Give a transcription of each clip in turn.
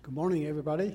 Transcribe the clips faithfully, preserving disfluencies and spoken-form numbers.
Good morning, everybody.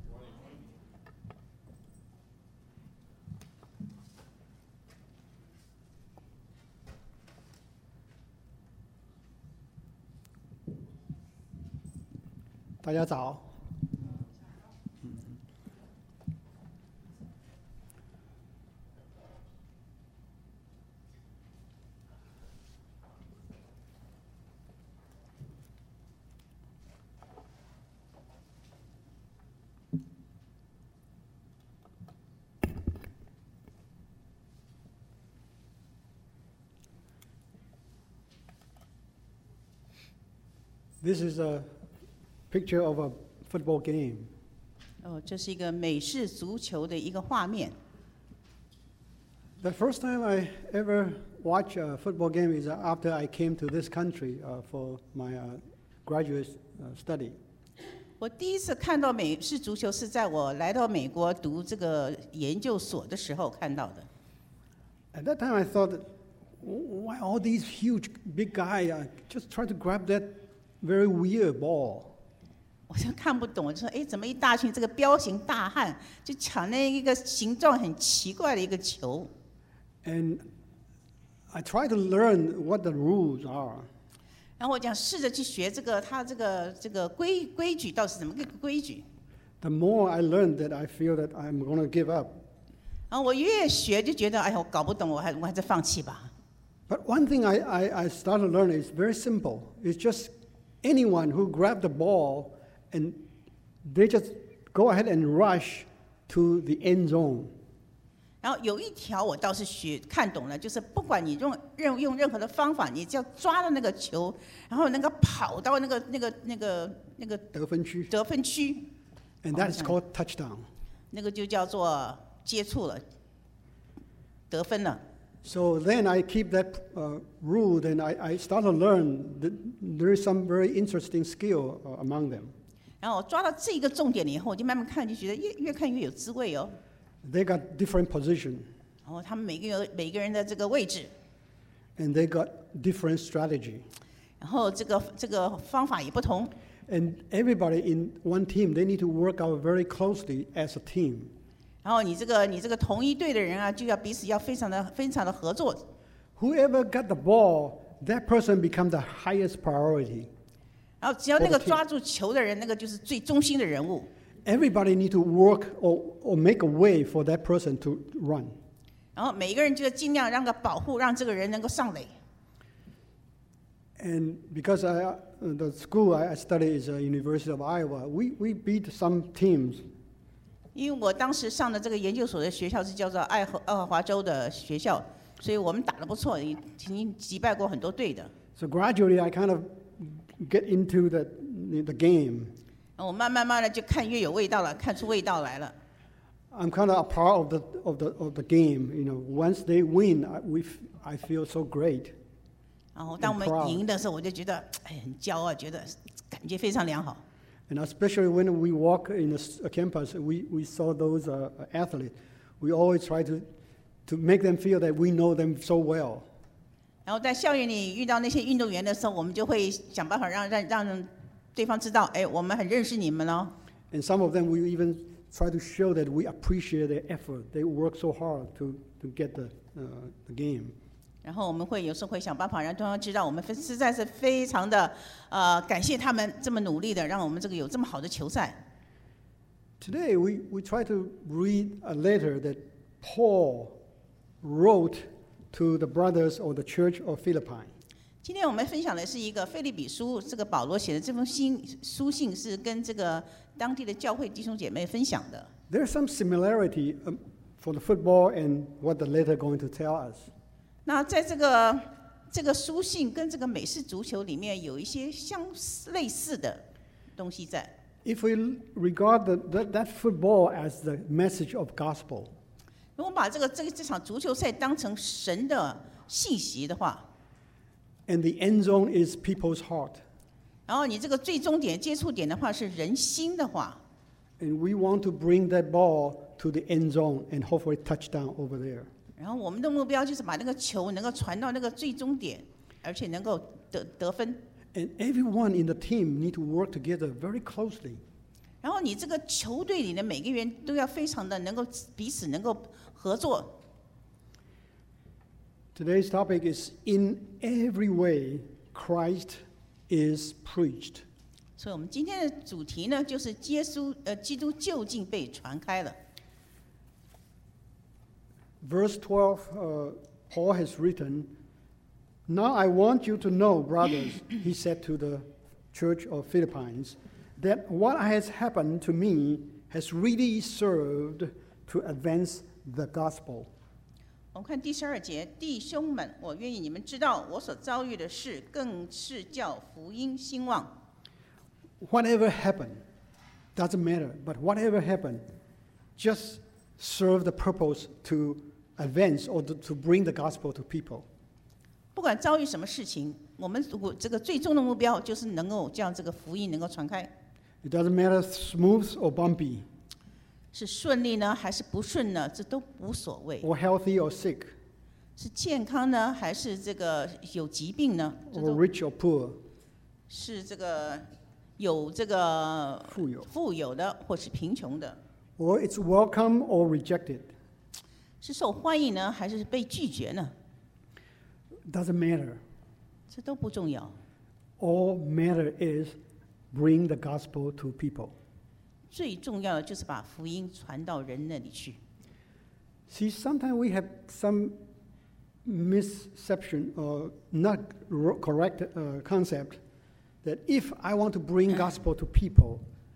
Good morning. 大家早。This is a picture of a football game. 哦，这是一个美式足球的一个画面。 The first time I ever watched a football game is after I came to this country uh, for my uh, graduate uh, study. 我第一次看到美式足球是在我来到美国读这个研究所的时候看到的。 At that time, I thought, that, why all these huge, big guys uh, just try to grab that very weird ball? 我就看不懂，我就说，哎，怎么一大群这个彪形大汉就抢那一个形状很奇怪的一个球？ And I tried to learn what the rules are. 然后我讲试着去学这个，他这个这个规规矩到底是怎么个规矩？ The more I learned that, I feel that I'm going to give up. 然后我越学就觉得，哎呀，我搞不懂，我还我还是放弃吧。 But one thing I, I, I started to learn is very simple. It's just anyone who grab the ball and they just go ahead and rush to the end zone. 然后有一条我倒是学看懂了，就是不管你用任用任何的方法，你只要抓到那个球，然后能够跑到那个那个那个那个得分区。 得分区， And that is called touchdown. 那个就叫做接触了，得分了。 So then I keep that uh, rule, and I, I start to learn that there is some very interesting skill uh, among them. 然后我抓到这个重点了以后，我就慢慢看，就觉得越越看越有滋味哦。 They got different position, 然后他们每个人每个人的这个位置， and they got different strategy. 然后这个这个方法也不同。 And everybody in one team, they need to work out very closely as a team. 然后你这个你这个同一队的人啊，就要彼此要非常的非常的合作。 Whoever got the ball, that person become the highest priority. 然后只要那个抓住球的人，那个就是最中心的人物。 Everybody need to work or, or make a way for that person to run. 然后每一个人就尽量让个保护，让这个人能够上垒。 And because I, uh, the school I study is the University of Iowa, we, we beat some teams. 因为我当时上的这个研究所的学校是叫做爱荷爱荷华州的学校，所以我们打得不错，已经击败过很多队的。 So gradually I kind of get into the, the game. 然后我慢慢慢的就看越有味道了，看出味道来了。 I'm kind of a part of the, of the, of the game. You know, once they win, I, we, I feel so great. 然后当我们赢的时候，我就觉得哎很骄傲，觉得感觉非常良好。 And especially when we walk in the campus, we, we saw those uh, athletes. We always try to, to make them feel that we know them so well. 然后在校园里遇到那些运动员的时候，我们就会想办法让让让对方知道，哎，我们很认识你们哦。 And some of them, we even try to show that we appreciate their effort. They work so hard to, to get the, uh, the game. 然后我们会有时候会想办法让对方知道，我们实在是非常的呃感谢他们这么努力的，让我们这个有这么好的球赛。 Today, we, we try to read a letter that Paul wrote to the brothers of the church of Philippi. 今天我们分享的是一个腓立比书，这个保罗写的这封信书信是跟这个当地的教会弟兄姐妹分享的。 There's some similarity um, for the football and what the letter going to tell us. 那在这个这个书信跟这个美式足球里面有一些相类似的东西在。 If we regard the, that, that football as the message of gospel, 如果把这个这个这场足球赛当成神的信息的话， and the end zone is people's heart, 然后你这个最终点接触点的话是人心的话， and we want to bring that ball to the end zone and hopefully touchdown over there. 然后我们的目标就是把那个球能够传到那个最终点，而且能够得得分。 And everyone in the team need to work together very closely. 然后你这个球队里的每个人都要非常的能够彼此能够合作。 Today's topic is in every way Christ is preached. 所以我们今天的主题呢，就是耶稣呃基督究竟被传开了。 Verse twelve, uh, Paul has written, "Now I want you to know, brothers," he said to the church of Philippines, "that what has happened to me has really served to advance the gospel." 我们看第十二节，弟兄们，我愿意你们知道，我所遭遇的事，更是叫福音兴旺。 Whatever happened, doesn't matter, but whatever happened, just serve the purpose to advance or to, to bring the gospel to people. 不管遭遇什么事情，我们如果这个最终的目标就是能够将这个福音能够传开。 It doesn't matter smooth or bumpy, 是顺利呢，还是不顺呢？这都无所谓。 or healthy or sick, 是健康呢，还是这个有疾病呢？这 or 都 rich or poor, 是这个有这个富有富有的，或是贫穷的， or it's welcome or rejected. 是受欢迎呢，还是被拒绝呢？ Doesn't matter. 这都不重要。 All matter is bring the gospel to people. 最重要的就是把福音传到人那里去。 See, sometimes we have some misception or not ro- correct uh, concept that if I want to bring gospel to people,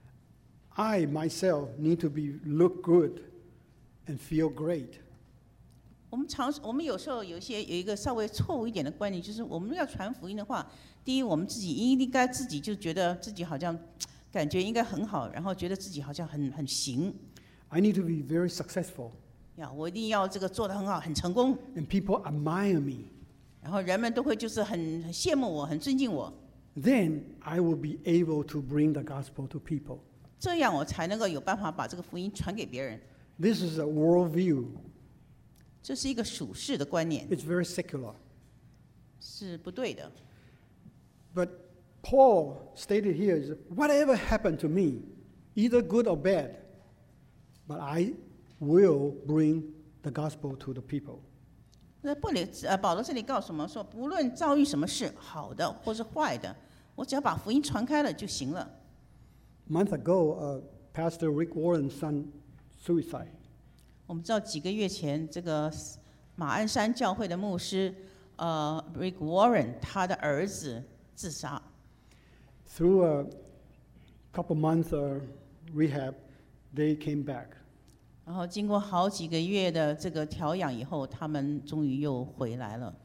I myself need to be look good and feel great. 我们常，我们有时候有一些有一个稍微错误一点的观念，就是我们要传福音的话，第一，我们自己应该自己就觉得自己好像感觉应该很好，然后觉得自己好像很很行。 I need to be very successful, 呀，我一定要这个做得很好，很成功， and people admire me. 然后人们都会就是很很羡慕我，很尊敬我， Then I will be able to bring the gospel to people. 这样我才能够有办法把这个福音传给别人。 This is a worldview. 这是一个属世的观念， It's very secular. 是不对的。 But Paul stated here is, whatever happened to me, either good or bad, but I will bring the gospel to the people. 那布里呃保罗这里告诉我们说，不论遭遇什么事，好的或是坏的，我只要把福音传开了就行了。 A month ago, uh, Pastor Rick Warren's son suicide. 我们知道几个月前，这个马鞍山教会的牧师呃 Rick Warren 他的儿子自杀。 Through a couple months uh, rehab, they came back. 然后经过好几个月的这个调养以后，他们终于又回来了。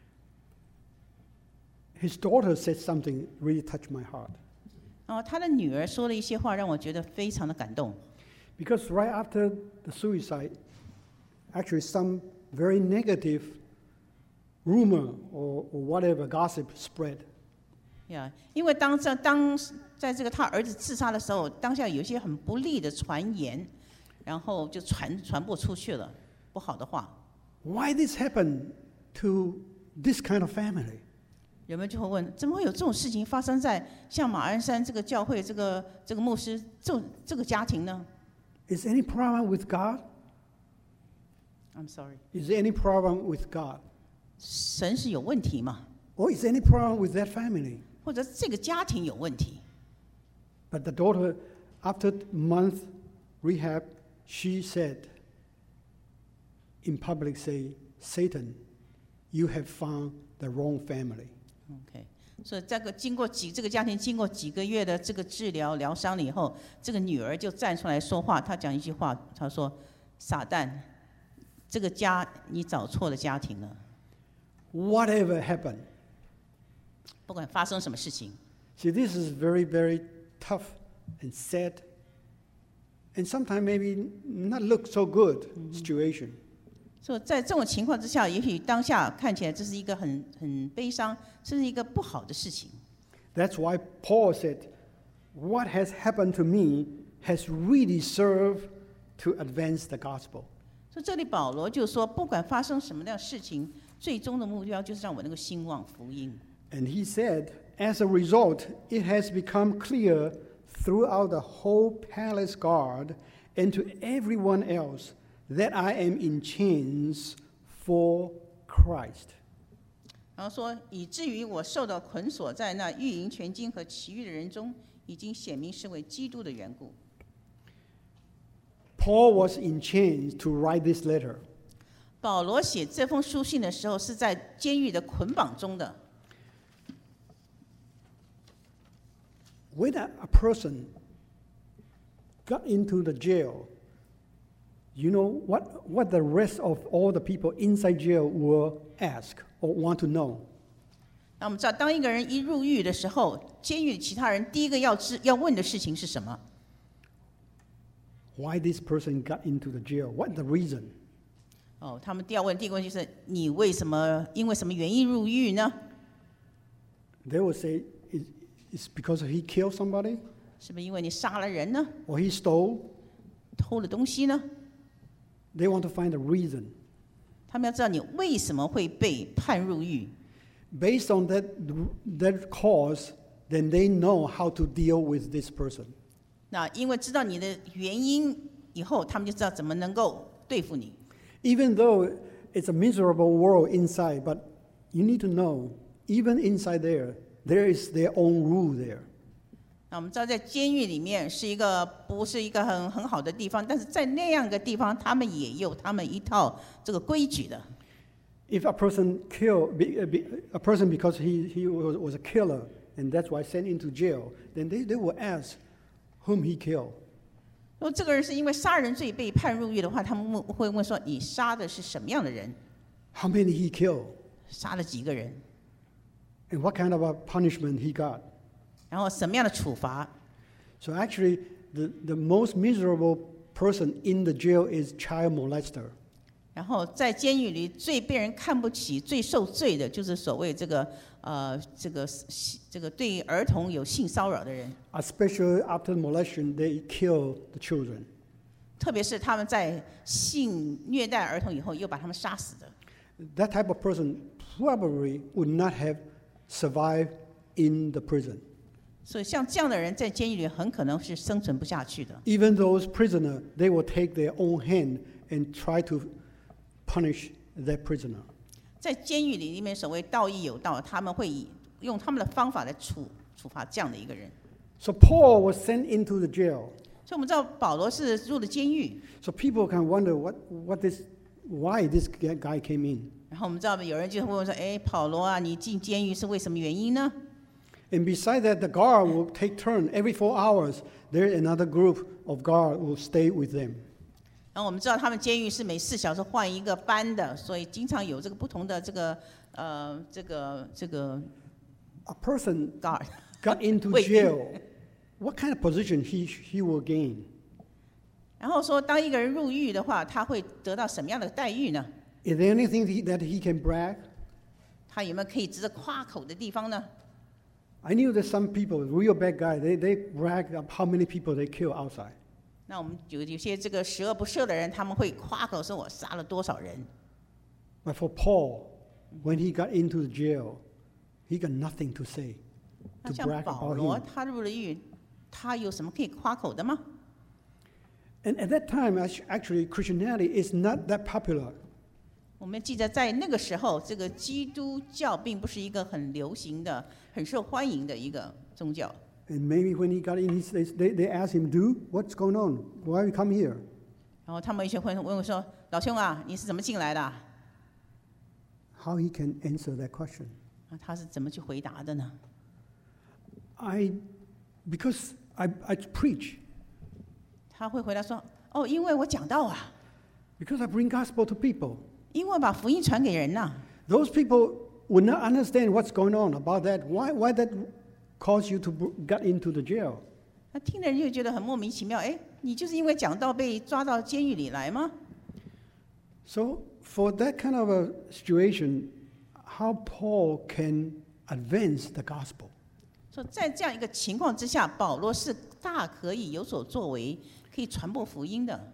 His daughter said something really touched my heart. 然后他的女儿说了一些话，让我觉得非常的感动。 Because right after the suicide, actually some very negative rumor or, or whatever gossip spread. 呀，因为当这当在这个他儿子自杀的时候，当下有一些很不利的传言，然后就传传播出去了不好的话。 Why this happened to this kind of family? 人们就会问：怎么会有这种事情发生在像马鞍山这个教会、这个这个牧师这种这个家庭呢 Is there any problem with God? ？I'm sorry， Is there any problem with God? 神是有问题吗？ Or is there any problem with that family? 或者这个家庭有问题？ But the daughter, after a month rehab, she said in public, say, Satan, you have found the wrong family. OK， 所以这个经过几这个家庭经过几个月的这个治疗疗伤了以后，这个女儿就站出来说话，她讲一句话，她说：“撒旦，这个家你找错了家庭了。 Whatever happened. 不管发生什么事情， See, this is very, very tough and sad, and sometimes maybe not look so good situation. 所以在这种情况之下，也许当下看起来这是一个很很悲伤，甚至一个不好的事情。 That's why Paul said, what has happened to me has really served to advance the gospel. 所以这里保罗就说，不管发生什么样的事情，最终的目标就是让我能够兴旺福音。 And he said, as a result, it has become clear throughout the whole palace guard and to everyone else that I am in chains for Christ. 然后说，以至于我受到捆锁在那御营全经和其余的人中，已经显明是为基督的缘故。 Paul was in chains to write this letter. 保罗写这封书信的时候，是在监狱的捆绑中的。 When a, a person got into the jail, you know what, what the rest of all the people inside jail will ask or want to know. 那我们知道，当一个人一入狱的时候，监狱其他人第一个要知要问的事情是什么？ Why this person got into the jail? What the reason? 哦，他们第二问第一个问题是你为什么因为什么原因入狱呢？ They will say it's because he killed somebody, 是不是因为你杀了人呢？ or he stole. 偷了东西呢？ They want to find a reason. 他们要知道你为什么会被判入狱。 Based on that, that cause, then they know how to deal with this person. 那因为知道你的原因以后，他们就知道怎么能够对付你。 Even though it's a miserable world inside, but you need to know, even inside there, there is their own rule there. 那我们知道，在监狱里面是一个不是一个很很好的地方，但是在那样的地方，他们也有他们一套这个规矩的。 If a person kill a person because he, he was, was a killer, and that's why sent into jail, then they, they will ask whom he killed. 如果这个人是因为杀人罪被判入狱的话，他们会问说：“你杀的是什么样的人？ How many he killed? 杀了几个人？ And what kind of a punishment he got? 然后什么样的处罚？” So actually, the, the most miserable person in the jail is child molester. 然后在监狱里最被人看不起、最受罪的，就是所谓这个呃这个这个对儿童有性骚扰的人。 Especially after molestation, they kill the children. 特别是他们在性虐待儿童以后，又把他们杀死的。 That type of person probably would not have survived in the prison. 所以像这样的人在监狱里很可能是生存不下去的。 Even those prisoners, they will take their own hand and try to punish that prisoner. 在监狱里里面，所谓道义有道，他们会以用他们的方法来处处罚这样的一个人。 So Paul was sent into the jail. 所以我们知道保罗是入了监狱， So people can wonder what, what this, why this guy came in. 然后我们知道有人就会问说：“哎，保罗啊，你进监狱是为什么原因呢？” And beside that, the guard will take turn every four hours. There another group of guard will stay with them. 然后我们知道他们监狱是每四小时换一个班的，所以经常有这个不同的这个呃这个这个 A person guard got into 卫兵 jail. What kind of position he, he will gain? 然后说，当一个人入狱的话，他会得到什么样的待遇呢？ Is there anything he, that he can brag? 他有没有可以值得夸口的地方呢？ I knew that some people, real bad guys, they, they brag of how many people they kill outside. 那我们有有些这个十恶不赦的人，他们会夸口说我杀了多少人。 But for Paul, when he got into the jail, he got nothing to say, 那 to 像 brag 保 about 罗， him. 他入了狱，他有什么可以夸口的吗？ And at that time, actually, Christianity is not that popular. 我们记得在那个时候，这个基督教并不是一个很流行的、很受欢迎的一个宗教。 And maybe when he got in, he says, they, they asked him, Dude, what's going on? Why you come here? 然后他们一些会问我说：“老兄啊，你是怎么进来的啊？” How he can answer that question? 啊他是怎么去回答的呢？ I, because I, I preach, 他会回答说：“哦，因为我讲道啊， because I bring gospel to people. 因为把福音传给人呐、 Those people would not understand what's going on about that. Why, why that caused you to get into the jail? 那听的人就觉得很莫名其妙，哎，你就是因为讲道被抓到监狱里来吗？ So for that kind of a situation, how Paul can advance the gospel? 说在这样一个情况之下，保罗是大可以有所作为，可以传播福音的。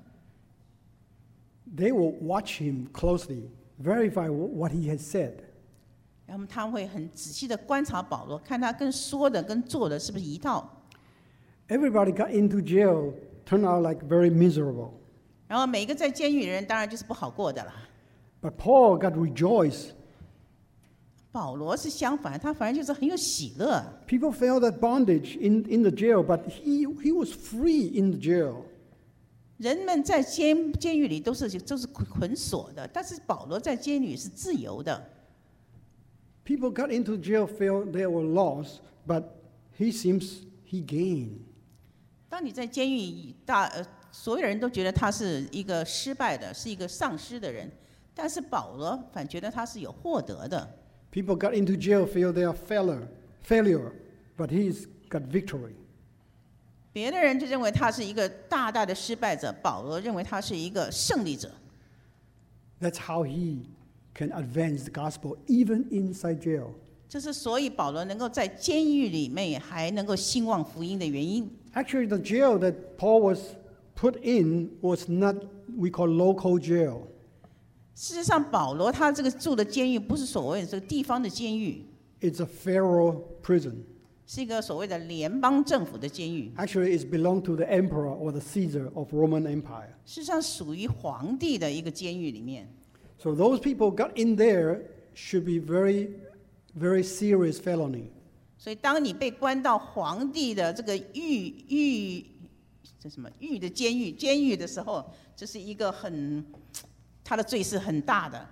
They will watch him closely, verify what he has said. 然后他会很仔细的观察保罗，看他跟说的跟做的是不是一套。 Everybody got into jail, turned out like very miserable. 然后每一个在监狱的人当然就是不好过的了。 But Paul got rejoiced. 保罗是相反，他反而就是很有喜乐。 People felt that bondage in, in the jail, but he, he was free in the jail. 人们在监监狱里都是都是捆锁的，但是保罗在监狱是自由的。 People got into jail, felt they were lost, but he seems he gained. 当你在监狱大呃，所有人都觉得他是一个失败的，是一个丧失的人，但是保罗反觉得他是有获得的。 People got into jail, feel they are failure, failure, but he's got victory. 别的人就认为他是一个大大的失败者，保罗认为他是一个胜利者。 That's how he can advance the gospel even inside jail. 这是所以保罗能够在监狱里面还能够兴旺福音的原因。 Actually, the jail that Paul was put in was not we call local jail. 事实上，保罗他这个住的监狱不是所谓的这个地方的监狱， It's a Pharaoh prison. 是一个所谓的联邦政府的监狱。 Actually, it belonged to the emperor or the Caesar of Roman Empire. 事实上，属于皇帝的一个监狱里面。 So those people got in there should be very, very serious felony. 所以，当你被关到皇帝的这个狱狱这什么狱的监狱监狱的时候，这是一个很他的罪是很大的。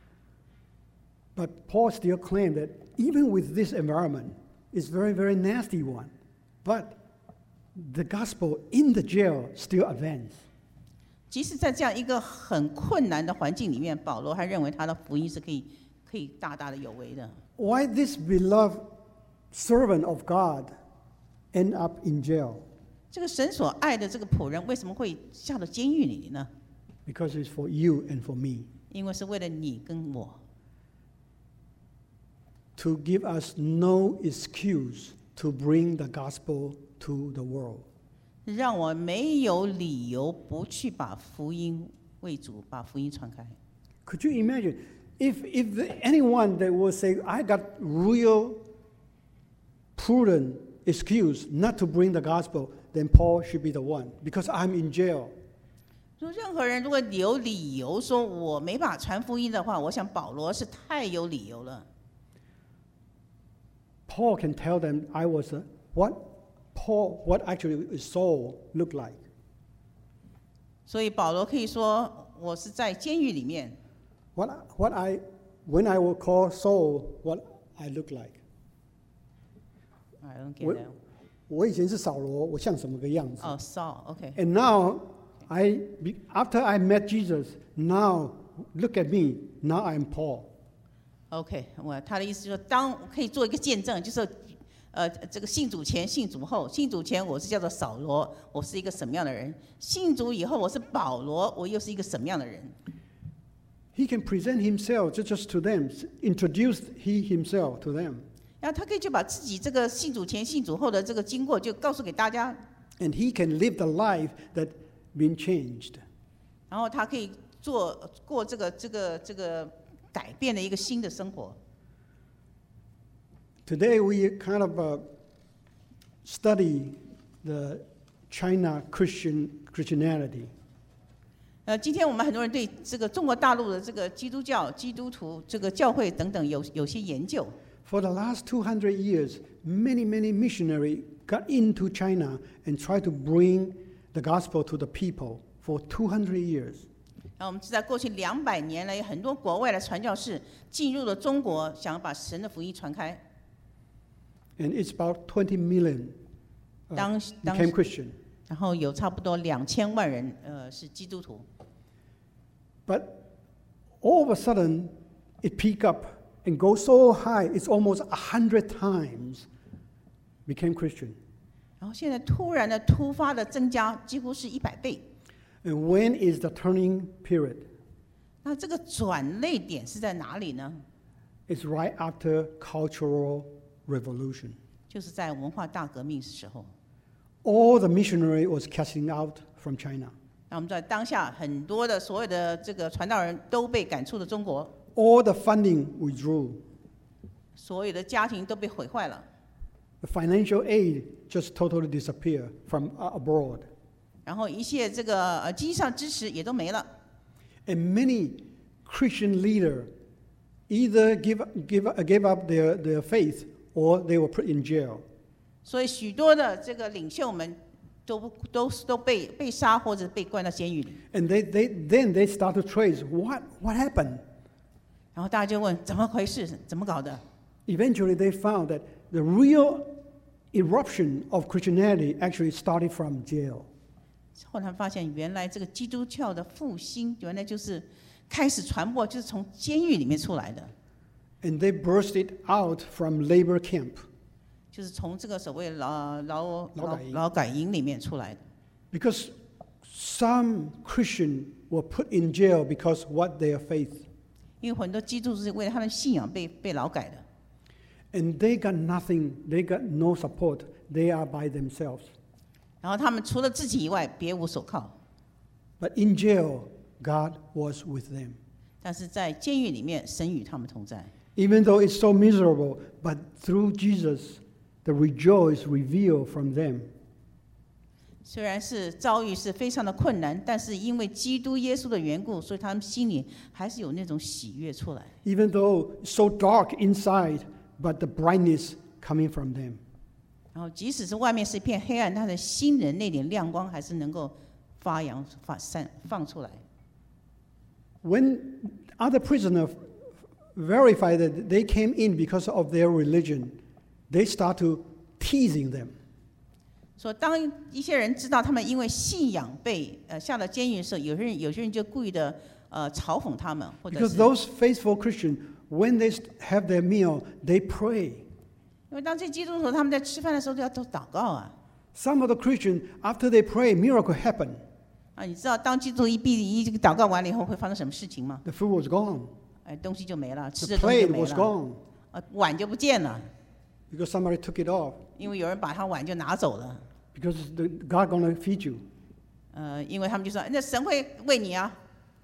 But Paul still claimed that even with this environment, it's very, very nasty one. But the gospel in the jail still advanced. 即使在这样一个很困难的环境里面，保罗还认为他的福音是可以可以大大的有为的。 Why this beloved servant of God end up in jail? 这个神所爱的这个仆人为什么会下到监狱里呢？ Because it's for you and for me. 因为是为了你跟我， To give us no excuse to bring the gospel to the world. 让我没有理由不去把福音为主，把福音传开。 Could you imagine if, if the, anyone that will say, I got real prudent excuse not to bring the gospel, then Paul should be the one because I'm in jail. 说任何人如果有理由说我没法传福音的话，我想保罗是太有理由了。 Paul can tell them I was a, what Paul, what actually Saul looked like. 所以保罗可以说，我是在监狱里面。 What, what I, when I will call Saul, what I look like. I don't get 我 that. 我以前是扫罗，我像什么个样子？ Oh, Saul, OK. And now, I, after I met Jesus, now look at me. Now I'm Paul. OK， 我他的意思就是说，当可以做一个见证，就是呃，这个信主前、信主后，信主前我是叫做扫罗，我是一个什么样的人；信主以后我是保罗，我又是一个什么样的人。 He can present himself just, just to them, introduce he himself to them. 然后他可以就把自己这个信主前、信主后的这个经过就告诉给大家， And he can live the life that been changed. 然后他可以做过这个这个这个改变的一个新的生活。 Today we kind of uh, study the China Christian Christianity. 呃，今天我们很多人对这个中国大陆的这个基督教、基督徒这个教会等等有有些研究。 For the last two hundred years, many, many missionaries got into China and tried to bring the gospel to the people for two hundred years. 然后我们知道，过去两百年来，有很多国外的传教士进入了中国，想要把神的福音传开。 And it's about twenty million uh, 当当 became Christian. 然后有差不多两千万人，呃，是基督徒。 But all of a sudden, it peaked up and goes so high, it's almost a hundred times became Christian. 然后现在突然的突发的增加，几乎是一百倍。 And when is the turning period? 那这个转捩点是在哪里呢？ It's right after cultural revolution. 就是在文化大革命的时候。 All the missionary was casting out from China. 那我们在当下很多的所有的这个传道人都被赶出了中国， All the funding withdrew. 所有的家庭都被毁坏了。 The financial aid just totally disappeared from abroad. 然后一切这个呃经济上支持也都没了。 And many Christian leaders either give, give, gave up their, their faith or they were put in jail. 所以许多的这个领袖们都都都被被杀或者被关到监狱里。 And they, they, then they start to trace what, what happened. 然后大家就问怎么回事，怎么搞的？ Eventually they found that the real eruption of Christianity actually started from jail. 后来发现，原来这个基督教的复兴，原来就是开始传播，就是从监狱里面出来的。 And they burst it out from labor camp. 就是从这个所谓劳劳劳改营劳改营里面出来的。 Because some Christians were put in jail because what their faith. 因为很多基督徒是为了他们信仰被被劳改的。 And they got nothing, they got no support. They are by themselves. 然后他们除了自己以外，别无所靠。 But in jail, God was with them. 但是在监狱里面，神与他们同在。 Even though it's so miserable, but through Jesus, the rejoice revealed from them. 虽然是遭遇是非常的困难，但是因为基督耶稣的缘故，所以他们心里还是有那种喜悦出来。 Even though so dark inside, but the brightness coming from them. 然后即使是外面是一片黑暗，他的心人那点亮光还是能够发扬发散放出来。 When other prisoners verified that they came in because of their religion, they start to teasing them. 说当一些人知道他们因为信仰被呃下了监狱的时候，有些人有些人就故意的呃嘲讽他们，或者 Because 是 those faithful Christians, when they have their meal, they pray. 因为当这基督徒他们在吃饭的时候都要都祷告啊。 Some of the Christians, after they pray, miracle happen. 啊，你知道当基督徒一闭一这个祷告完了以后会发生什么事情吗？ The food was gone. 哎，东西就没了，吃 The 的东西就 plate 没 was 了， gone 啊，碗就不见了， because somebody took it off. 因为有人把他碗就拿走了。 Because the, God gonna feed you. 呃，因为他们就说那神会喂你啊。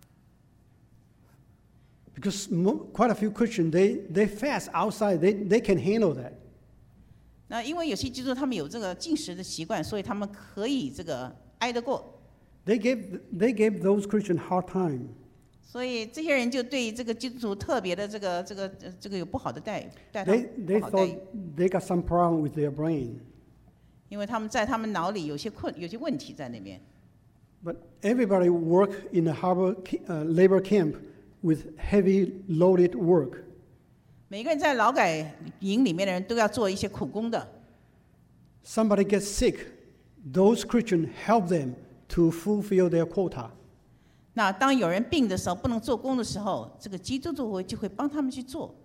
Because mo- quite a few Christians, they, they fast outside. They, they can handle that. 那因为有些基督徒他们有这个进食的习惯，所以他们可以这个挨得过。 They gave, they gave those Christians hard time. 所以这些人就对这个基督徒特别的这个这个呃这个有不好的待待他 They, 们 they 不好待 thought 遇， they got some problem with their brain. 因为他们在他们脑里有些困有些问题在那边。 But everybody work in a harbor uh, labor camp with heavy loaded work. 每个人在劳改营里面的人都要做一些苦工的。 Somebody gets sick, those Christians help them to fulfill their quota. 那当有人病的时候，不能做工的时候，这个基督徒会就会帮他们去做。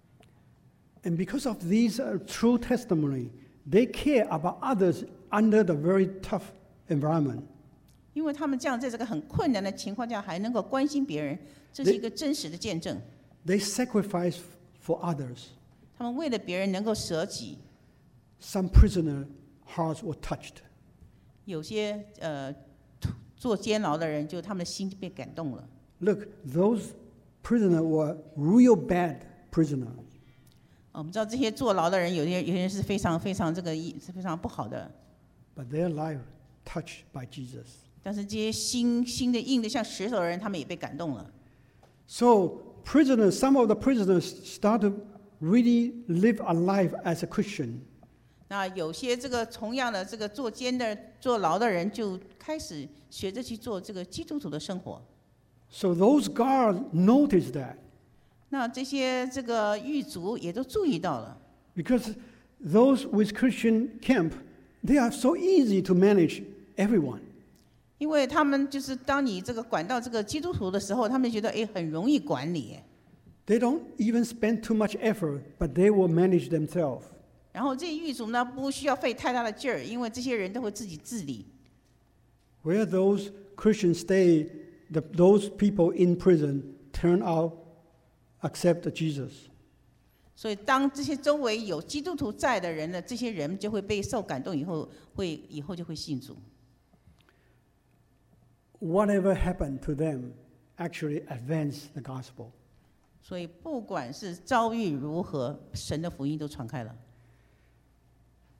And because of these uh, true testimony, they care about others under the very tough environment. 因为他们这样在这个很困难的情况下还能够关心别人，这是一个真实的见证。 They sacrifice for others. 他们为了别人能够舍己， Some prisoner hearts were touched. 有些呃做监牢的人，就他们的心就被感动了。 Look, those prisoners were real bad prisoners. 我们知道这些坐牢的人，有些有些人是非常非常这个意是非常不好的， But their life touched by Jesus. 但是这些心心的硬的像石头的人，他们也被感动了。 So prisoners, some of the prisoners start to really live a life as a Christian. 那有些这个同样的这个坐监的坐牢的人，就开始学着去做这个基督徒的生活。 So those guards noticed that 那这些这个狱卒也都注意到了， because those with Christian camp, they are so easy to manage everyone. 因为他们就是当你这个管到这个基督徒的时候，他们觉得哎很容易管理， They don't even spend too much effort, but they will manage themselves. 然后这些狱卒呢不需要费太大的劲儿，因为这些人都会自己治理。 Where those Christians stay, the, those people in prison turn out, accept Jesus. 所以当这些周围有基督徒在的人呢，这些人就会被受感动，以后会以后就会信主。 Whatever happened to them actually advanced the gospel. 所以不管是遭遇如何，神的福音都传开了。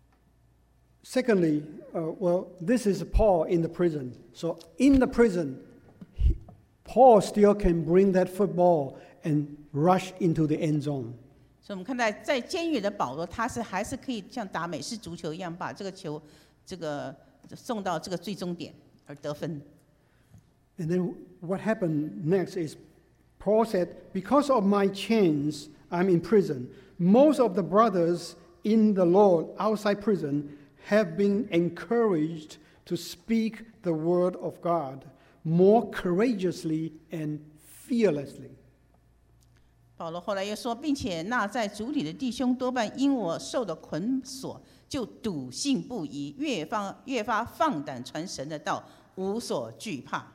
Secondly, uh, well, this is Paul in the prison. So in the prison, he, Paul still can bring that football and rush into the end zone. 所以我们看到在监狱的保罗，他是还是可以像打美式足球一样，把这个球这个送到这个最终点而得分。 And then what happened next is Paul said, because of my chains, I'm in prison. Most of the brothers in the Lord outside prison have been encouraged to speak the word of God more courageously and fearlessly. 保罗后来又说，并且那在主里的弟兄多半因我受的捆锁，就笃信不疑，越发越发放胆传神的道，无所惧怕。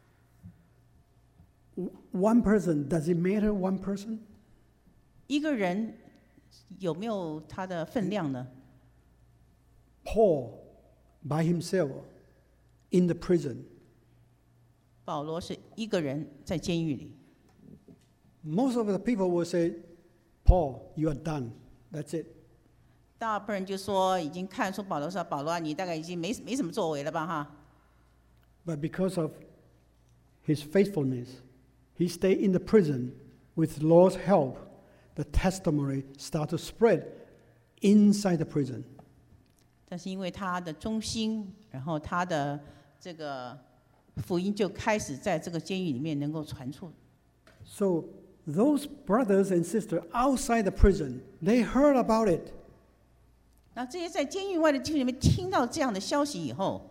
One person, does it matter one person? 一个人有没有他的分量呢？ Paul, by himself, in the prison. 保罗是一个人在监狱里。 Most of the people will say, Paul, you are done. That's it. 大部分人就说，已经看出保罗说，保罗啊，你大概已经没没什么作为了吧，哈。 But because of his faithfulness, he stayed in the prison. With the Lord's help, the testimony started to spread inside the prison. 但是因为他的忠心，然后他的这个福音就开始在这个监狱里面能够传出。 So those brothers and sisters outside the prison, they heard about it. 那这些在监狱外的弟兄里面听到这样的消息以后，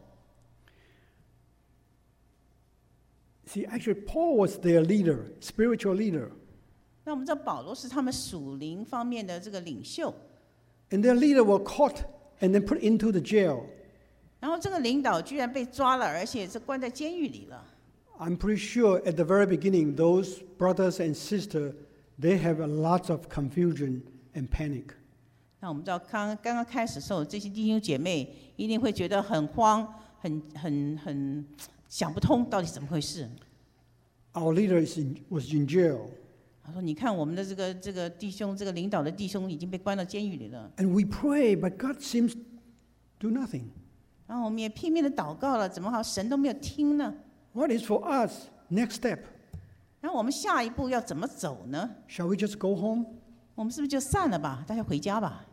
See, actually, Paul was their leader, spiritual leader. 那我们知道保罗是他们属灵方面的这个领袖， And their leader was caught and then put into the jail. 然后这个领导居然被抓了，而且是关在监狱里了。 I'm pretty sure at the very beginning, those brothers and sisters, they have a lot of confusion and panic. 那我们知道刚刚刚开始的时候，这些弟兄姐妹一定会觉得很慌，很很很想不通到底怎么回事。 Our leader is in, was in jail. 他说：“你看我们的这个这个弟兄，这个领导的弟兄已经被关到监狱里了。 And we pray, but God seems to do nothing. 然后我们也拼命的祷告了，怎么好神都没有听呢？ What is for us next step? 然后我们下一步要怎么走呢？ Shall we just go home? 我们是不是就散了吧？大家回家吧。”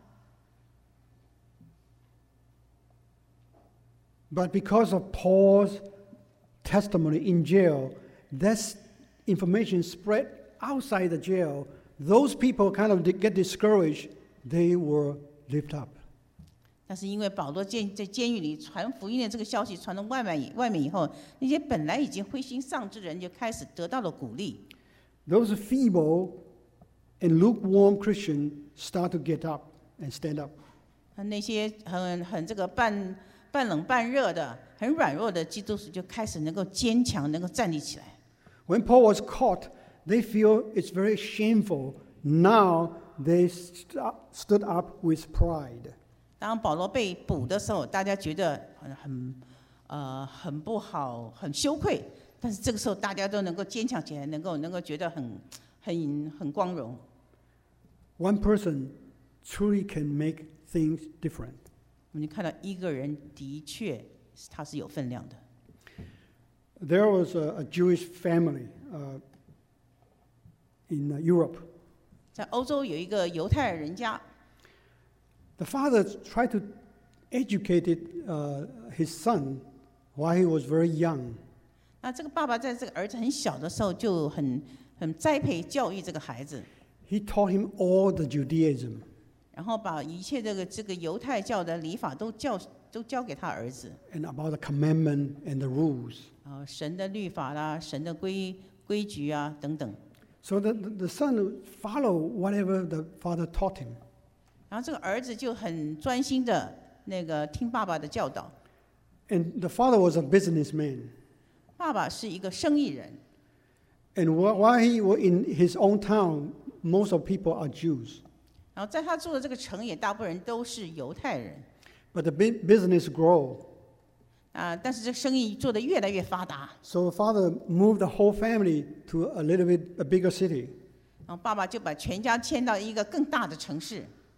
But because of Paul's testimony in jail, that information spread outside the jail. Those people kind of get discouraged. They were lifted up. 但是因为保罗监在监狱里传福音的这个消息传到外面以外面以后，那些本来已经灰心丧志的人就开始得到了鼓励。 Those feeble and lukewarm Christians start to get up and stand up. 那些很很这个半半冷半热的、很软弱的基督徒就开始能够坚强，能够站立起来。 When Paul was caught, they feel it's very shameful. Now they st- stood up with pride. 当保罗被捕的时候，大家觉得很很呃很不好，很羞愧。但是这个时候，大家都能够坚强起来，能够能够觉得很很很光荣。 One person truly can make things different. 我们就看到一个人的确他是有分量的。 There was a, a Jewish family uh, in uh, Europe. 在欧洲有一个犹太人家， The father tried to educate it, uh, his son while he was very young. 那这个爸爸在这个儿子很小的时候就很很栽培教育这个孩子， He taught him all the Judaism. 然后把一切这个这个犹太教的礼法都教都教给他儿子， And about the commandment and the rules. 啊，神的律法啦，神的规规矩啊等等。 So the, the, the son would follow whatever the father taught him. 然后这个儿子就很专心的那个听爸爸的教导。 And the father was a businessman. 爸爸是一个生意人， And wh- while he was in his own town, most of people are Jews. 然后在他住的这个城也大部分人都是犹太人。 But the bu- business grew. 啊，但是这生意做得越来越发达， So father moved the whole family to a little bit a bigger city. 然后爸爸就把全家迁到一个更大的城市。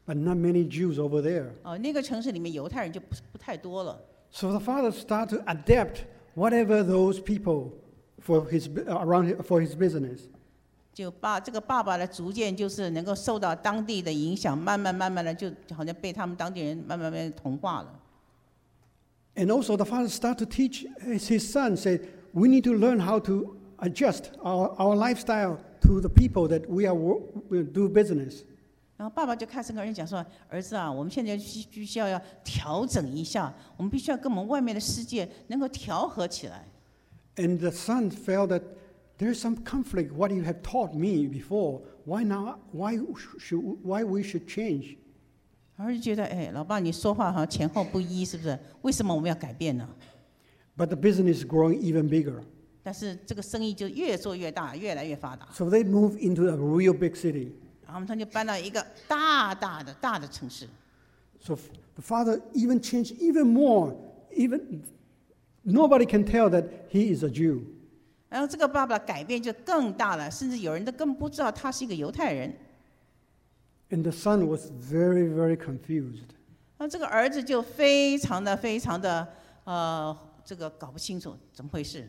but not many Jews over there. 哦，那个城市里面犹太人就不不太多了。 So the father started to adapt whatever those people for his around for his business. 就爸这个爸爸呢，逐渐就是能够受到当地的影响，慢慢慢慢的就好像被他们当地人慢慢慢慢同化了。 And also the father started to teach his son, said, we need to learn how to adjust our, our lifestyle to the people that we are we do business. 然后爸爸就开始跟儿子讲说：“儿子啊，我们现在需需要要调整一下，我们必须要跟我们外面的世界能够调和起来。” And the son felt that there is some conflict. What you have taught me before, why now? Why should why we should change? 儿子觉得，哎，老爸你说话好像前后不一，是不是？为什么我们要改变呢？ But the business is growing even bigger. 但是这个生意就越做越大，越来越发达。 So they moved into a real big city. 然后他们就搬到一个大大的大的城市。 So the father even changed even more. Even nobody can tell that he is a Jew. 然后这个爸爸改变就更大了，甚至有人都根本不知道他是一个犹太人。 And the son was very, very confused. 那这个儿子就非常的非常的呃，这个搞不清楚怎么回事。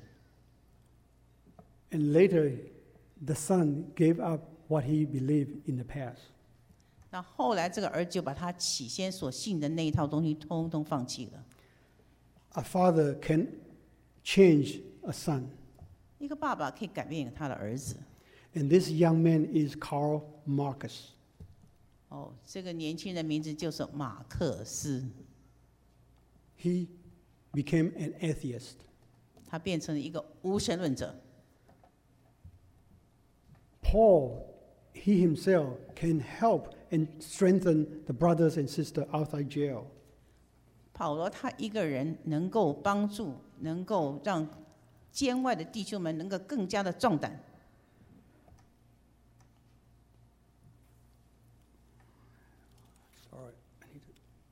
And later, the son gave up what he believed in the past. 那后来这个儿子就把他起先所信的那一套东西通通放弃了。 A father can change a son. 一个爸爸可以改变他的儿子。 And this young man is Karl Marx. 哦，这个年轻人名字就是马克思。 He became an atheist. 他变成了一个无神论者。 Paul, he himself can help and strengthen the brothers and sisters outside jail. 保罗他一个人能够帮助，能够让监外的弟兄们能够更加的壮胆。 Sorry, I need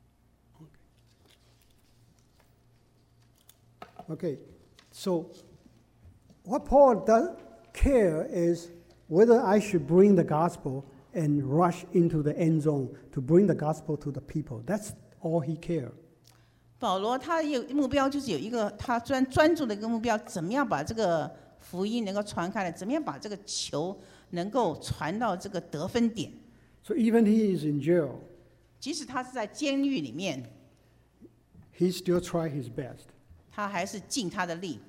to. Okay. Okay. So, what Paul does care is whether I should bring the gospel and rush into the end zone to bring the gospel to the people. That's all he cares. 保罗他有目标，就是有一个他专专注的一个目标，怎么样把这个福音能够传开来，怎么样把这个球能够传到这个得分点。 So even he is in jail, 即使他是在监狱里面， he still tries his best. 他还是尽他的力。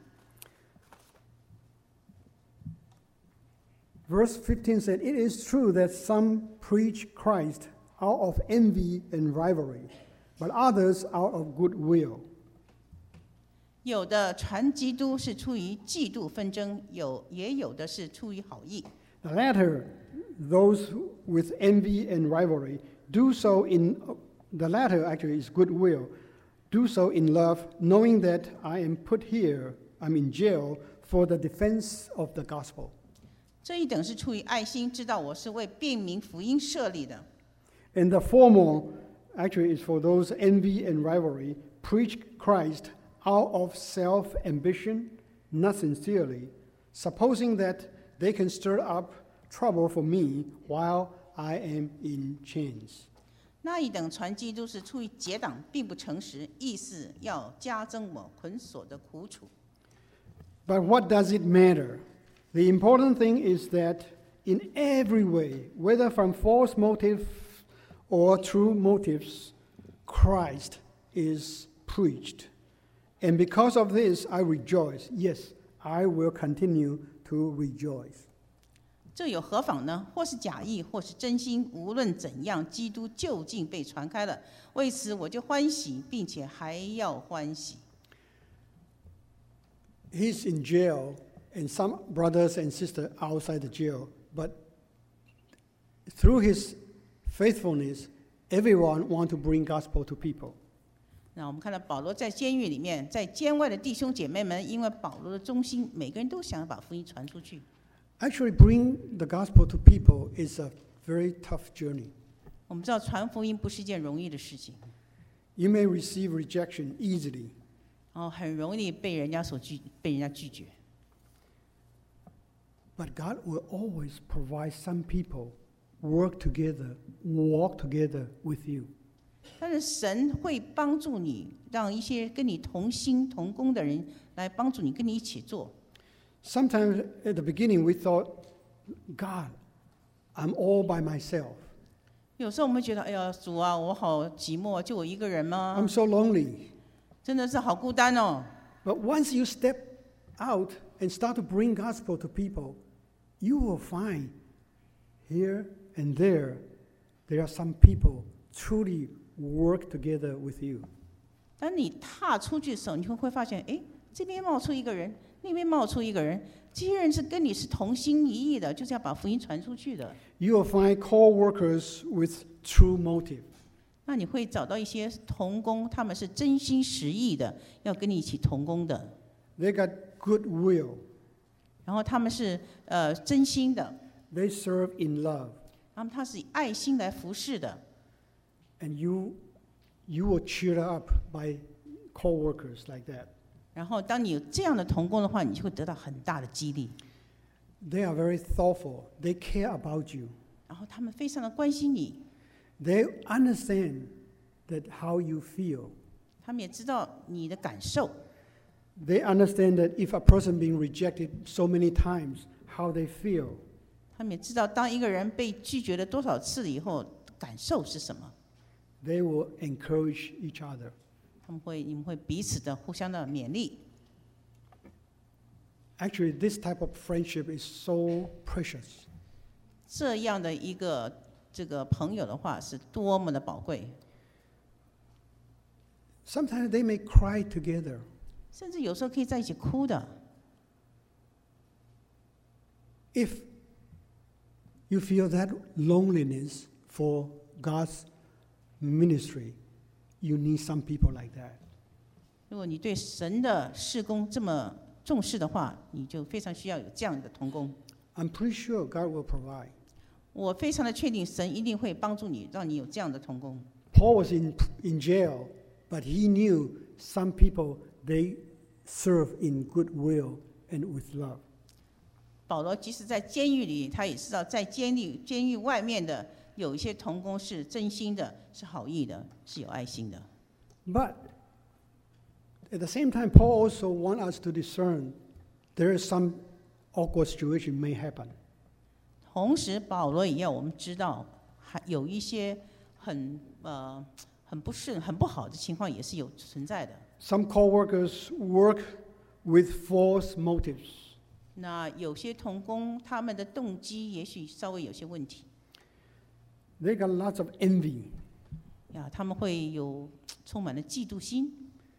Verse fifteen said, "It is true that some preach Christ out of envy and rivalry, but others out of goodwill." 有的传基督是出于嫉妒纷争，有也有的是出于好意。 The latter, those with envy and rivalry, do so in the latter actually is goodwill. Do so in love, knowing that I am put here, I'm in jail for the defense of the gospel. 这一等是出于爱心，知道我是为辨明福音设立的。 And the former actually is for those envy and rivalry, preach Christ out of self-ambition, not sincerely, supposing that they can stir up trouble for me while I am in chains. 那一等传基督是出于结党，并不诚实，意思要加增我捆锁的苦楚。 But what does it matter? The important thing is that in every way, whether from false motives or true motives, Christ is preached. And because of this, I rejoice. Yes, I will continue to rejoice. 这有何妨呢？或是假意，或是真心，无论怎样，基督究竟被传开了。为此，我就欢喜，并且还要欢喜。 He's in jail, and some brothers and sisters outside the jail. But through his faithfulness, everyone wants to bring gospel to people. 那我们看到保罗在监狱里面，在监外的弟兄姐妹们，因为保罗的忠心，每个人都想要把福音传出去。 Actually, bring the gospel to people is a very tough journey. 我们知道传福音不是一件容易的事情， You may receive rejection easily. 然后很容易被人家所拒，被人家拒绝。 But God will always provide some people work together, walk together with you. 但是神会帮助你，让一些跟你同心同工的人来帮助你，跟你一起做。 Sometimes at the beginning we thought, God, I'm all by myself. 有时候我们觉得，哎呀，主啊，我好寂寞，就我一个人吗？ I'm so lonely. 真的是好孤单哦。 But once you step out and start to bring gospel to people, you will find here and there, there are some people truly work together with you. 当你踏出去的时候，你会会发现，哎，这边冒出一个人，那边冒出一个人，这些人是跟你是同心一意的，就是要把福音传出去的。 You will find co-workers with true motive. 那你会找到一些同工，他们是真心实意的，要跟你一起同工的。 They got goodwill. 然后他们是呃真心的， They serve in love. 然后他是以爱心来服侍的。 And you, you will cheer up by co-workers like that. 然后当你有这样的同工的话，你就会得到很大的激励。 They are very thoughtful. They care about you. 然后他们非常的关心你， They understand that how you feel. 他们也知道你的感受。 They understand that if a person being rejected so many times, how they feel. 他们也知道，当一个人被拒绝了多少次以后，感受是什么。 They will encourage each other. 他们会，你们会彼此的互相的勉励。 Actually, this type of friendship is so precious. 这样的一个这个朋友的话，是多么的宝贵。 Sometimes they may cry together. 甚至有时候可以在一起哭的。 If you feel that loneliness for God's ministry, you need some people like that. 如果你对神的事工这么重视的话，你就非常需要有这样的同工。 I'm pretty sure God will provide. 我非常的确定，神一定会帮助你，让你有这样的同工。 Paul was in, in jail, but he knew some people, they serve in goodwill and with love. 保罗即使在监狱里，他也知道在监狱监狱外面的有一些同工是真心的，是好意的，是有爱心的。 But at the same time, Paul also wants us to discern there is some awkward situation may happen. 同时，保罗也要我们知道，还有一些很呃很不顺、很不好的情况也是有存在的。 Some co-workers work with false motives. 那有些同工他们的动机也许稍微有些问题 They got lots of envy. 呀，他们会有充满了嫉妒心。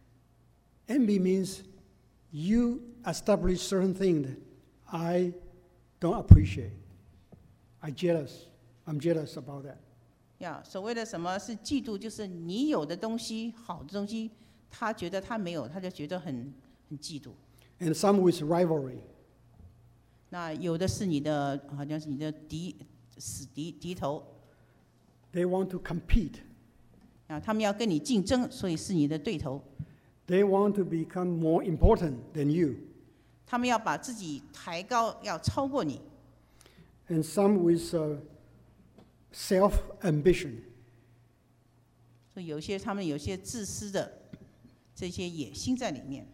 Envy means you establish certain things that I don't appreciate. I jealous. I'm jealous about that. 呀，所谓的什么是嫉妒，就是你有的东西，好的东西，他觉得他没有，他就觉得很很嫉妒。 And some with rivalry. 那有的是你的，好像是你的敌死敌敌头 They want to compete. 啊，他们要跟你竞争，所以是你的对头。 They want to become more important than you. 他们要把自己抬高，要超过你。 And some with uh, self-ambition. 所以有些他们有些自私的这些野心在里面。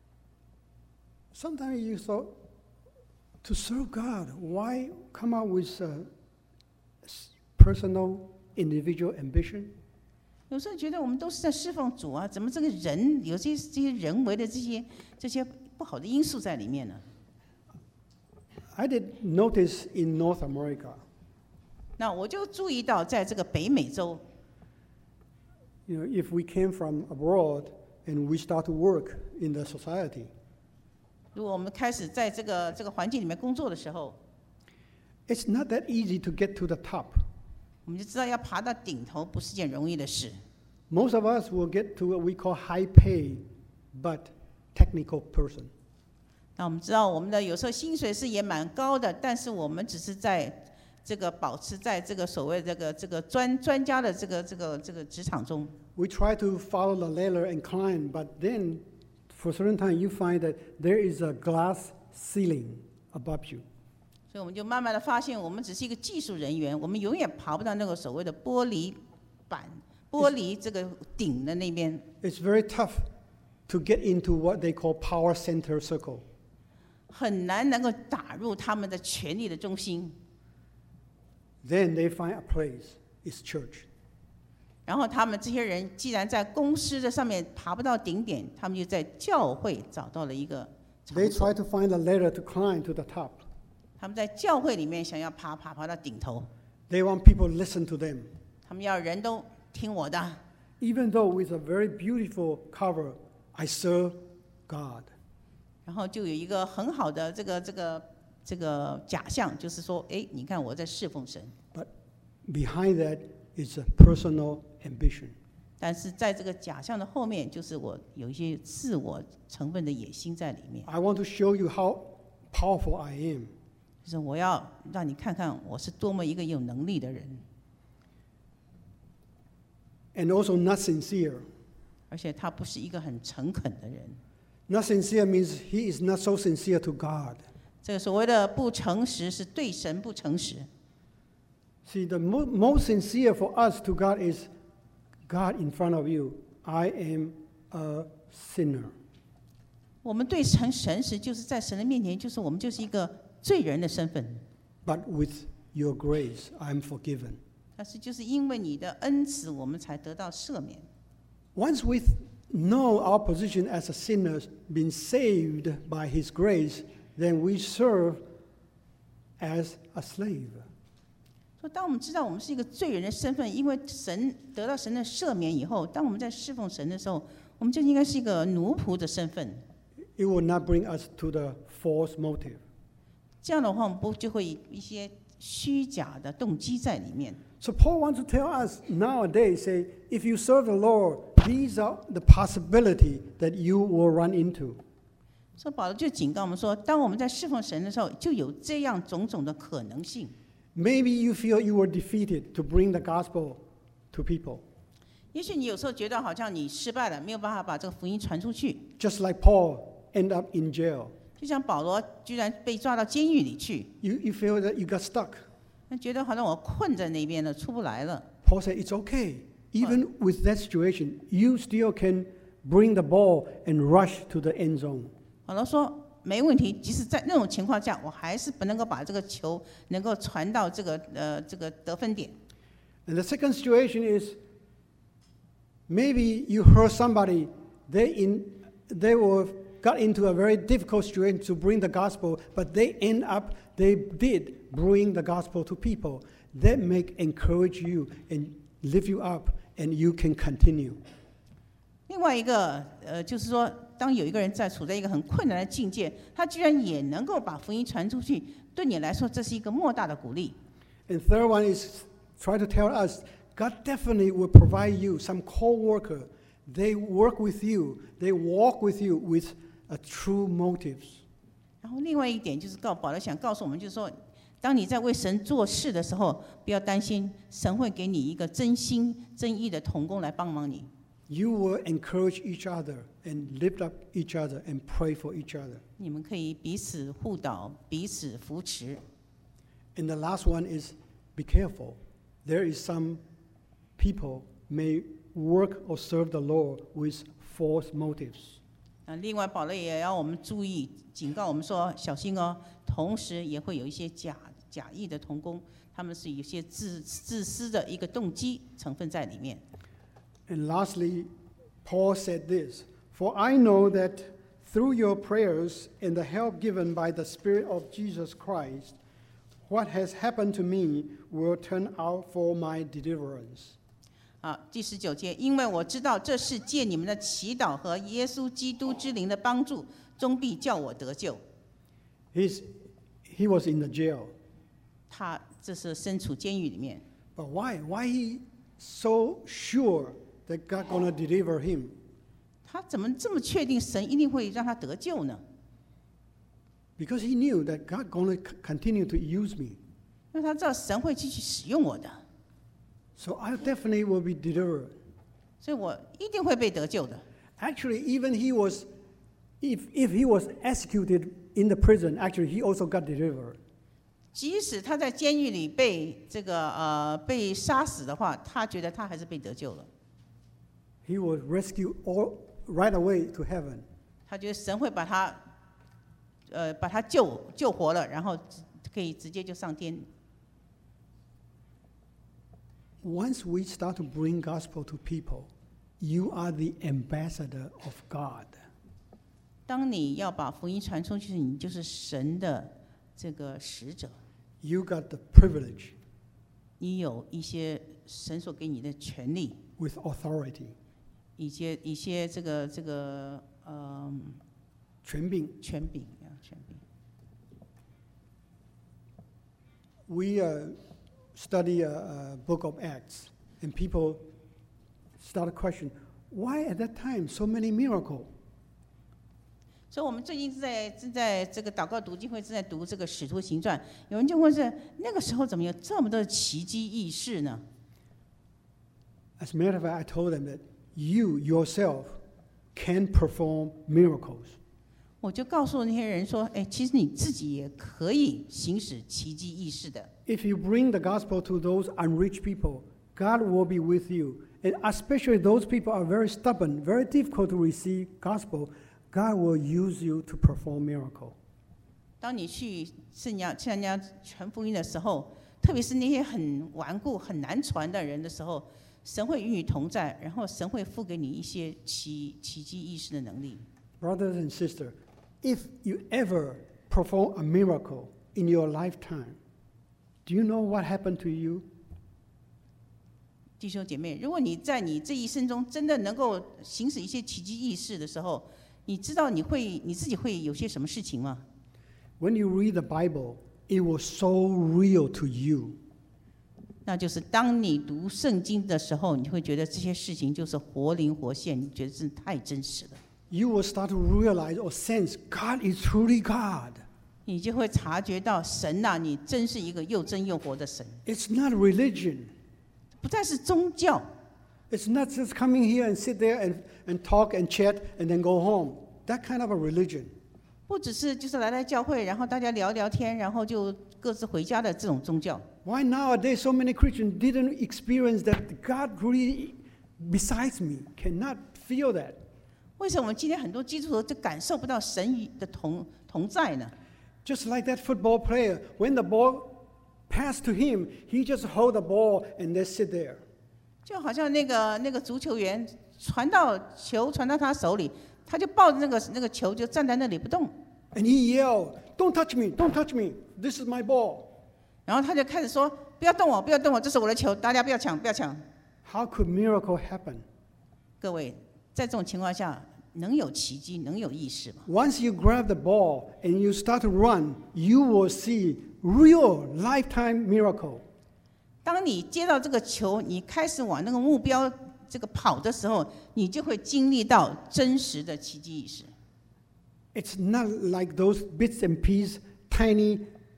Sometimes you thought, to serve God, why come up with uh, personal, individual ambition? 有时候觉得我们都是在侍奉主啊，怎么这个人有些这些人为的这些这些不好的因素在里面呢？ I did notice in North America, 那我就注意到，在这个北美洲， you know, if we came from abroad and we start to work in the society, 如果我们开始在这个这个环境里面工作的时候， it's not that easy to get to the top. 我们就知道要爬到顶头不是件容易的事。 Most of us will get to what we call high pay, but technical person. 那我们知道，我们的有时候薪水是也蛮高的，但是我们只是在这个保持在这个所谓这个这个专专家的这个这个这个职场中。 We try to follow the ladder and climb, but then for a certain time you find that there is a glass ceiling above you. 所以我们就慢慢的发现，我们只是一个技术人员，我们永远爬不到那个所谓的玻璃板、玻璃这个顶的那边。 It's very tough to get into what they call power center circle. 很难能够打入他们的权力的中心。 Then they find a place, it's church. 然后他们这些人既然在公司的上面爬不到顶点，他们就在教会找到了一个场 They 所。 try to find a ladder to climb to the top. 他们在教会里面想要爬爬爬到顶头， They want people to listen to them. 他们要人都听我的。 Even though with a very beautiful cover, I serve God. 然后就有一个很好的这个这个这个假象，就是说，哎，你看我在侍奉神。 But behind that is a personal ambition. 但是在这个假象的后面，就是我有一些自我成分的野心在里面。 I want to show you how powerful I am. 就是我要让你看看我是多么一个有能力的人， And also not sincere. 而且他不是一个很诚恳的人。 Not sincere means he is not so sincere to God. 这个所谓的不诚实，是对神不诚实。 See, the mo- most sincere for us to God is God in front of you. I am a sinner. 我们对神诚实，就是在神的面前，就是我们就是一个罪人的身份。 But with your grace, I'm forgiven. 但是就是因为你的恩慈，我们才得到赦免。 Once we know our position as a sinner, been saved by His grace, then we serve as a slave. 说，当我们知道我们是一个罪人的身份，因为神得到神的赦免以后，当我们在侍奉神的时候，我们就应该是一个奴仆的身份。 It will not bring us to the false motive. 这样的话，我们不就会一些虚假的动机在里面。 So Paul wants to tell us nowadays, say, if you serve the Lord, these are the possibility that you will run into. 所以保罗就警告我们说，当我们在侍奉神的时候，就有这样种种的可能性。 Maybe you feel you were defeated to bring the gospel to people. 也许你有时候觉得好像你失败了，没有办法把这个福音传出去。 Just like Paul ended up in jail. 就像保罗居然被抓到监狱里去， You, you feel that you got stuck. 那觉得好像我困在那边了，出不来了。 Paul said, it's okay. Even with that situation, you still can bring the ball and rush to the end zone. 保罗说没问题，即使在那种情况下，我还是不能够把这个球能够传到这个呃这个得分点。 And the second situation is maybe you heard somebody, they, in, they were, got into a very difficult situation to bring the gospel, but they end up, they did bring the gospel to people. That may encourage you and lift you up, and you can continue. 另外一个呃，就是说，当有一个人在处在一个很困难的境界，他居然也能够把福音传出去，对你来说，这是一个莫大的鼓励。 And third one is try to tell us, God definitely will provide you some co-worker. They work with you. They walk with you with a true motives. 然后另外一点就是告保罗想告诉我们，就是说，当你在为神做事的时候，不要担心，神会给你一个真心真意的同工来帮忙你。 You will encourage each other and lift up each other and pray for each other. 你们可以彼此互导，彼此扶持。 And the last one is be careful. There is some people may work or serve the Lord with false motives. 啊，另外保罗也要我们注意，警告我们说小心哦。同时也会有一些假假意的同工，他们是有些自自私的一个动机成分在里面。 And lastly, Paul said this, For I know that through your prayers and the help given by the Spirit of Jesus Christ, what has happened to me will turn out for my deliverance. 好，第十九节，因为我知道这是借你们的祈祷和耶稣基督之灵的帮助，终必叫我得救。 He's, he was in the jail. 他这是身处监狱里面， But why? Why he so sure that God gonna deliver him? 他怎么这么确定神一定会让他得救呢？ Because he knew that God gonna c- continue to use me. 因为他知道神会继续使用我的， So I definitely will be delivered. 所以我一定会被得救的。 Actually, even he was, if, if he was executed in the prison, actually he also got delivered. 即使他在监狱里被这个呃被杀死的话，他觉得他还是被得救了。 He was rescued all right away to heaven. 他觉得神会把他呃把他救救活了，然后可以直接就上天。 Once we start to bring gospel to people, you are the ambassador of God. 当你要把福音传出去，你就是神的这个使者。 You got the privilege. 你有一些神所给你的权利 with authority. 一些一些这个这个呃权柄。 权柄呀，权柄。 We uh, study a, a book of Acts, and people start a question: Why at that time so many miracles? 所以我们最近是在正在这个祷告读经会正在读这个使徒行传，有人就问是那个时候怎么有这么多的奇迹异事呢 ？As a matter of fact, I told them that you yourself can perform miracles. 我就告诉那些人说，哎，其实你自己也可以行使奇迹异事的。 If you bring the gospel to those unreached people, God will be with you, and especially those people are very stubborn, very difficult to receive gospel.God will use you to perform miracle. 当你去圣家向人家传福音的时候，特别是那些很顽固、很难传的人的时候，神会与你同在，然后神会付给你一些奇奇迹异事的能力。 Brothers and sisters, if you ever perform a miracle in your lifetime, do you know what happened to you? 弟兄姐妹，如果你在你这一生中真的能够行使一些奇迹异事的时候，你知道你会你自己会有些什么事情吗？ When you read the Bible, it was so real to you. 那就是当你读圣经的时候，你会觉得这些事情就是活灵活现，你觉得真的太真实了。 You will start to realize or sense God is truly God. 你就会察觉到神啊，你真是一个又真又活的神。 It's not religion. 不再是宗教。 It's not just coming here and sit there and, and talk and chat and then go home. That kind of a religion. 不只是就是来来教会，然后大家聊聊天，然后就各自回家的这种宗教。 Why nowadays so many Christians didn't experience that God really besides me, cannot feel that? 为什么我们今天很多基督徒就感受不到神与的同同在呢？ Just like that football player, when the ball passed to him, he just hold the ball and then sit there. 就好像那个那个足球员传到球传到他手里，他就抱着那个那个球就站在那里不动。 And he yelled, "Don't touch me! Don't touch me! This is my ball." 然后他就开始说：“不要动我，不要动我，这是我的球，大家不要抢，不要抢。” How could miracle happen? 各位，在这种情况下，能有奇迹，能有意识吗？ Once you grab the ball and you start to run, you will see real lifetime miracle. 当你接到这个球，你开始往那个目标这个跑的时候，你就会经历到真实的奇迹意识。 It's not like those bits and pieces, tiny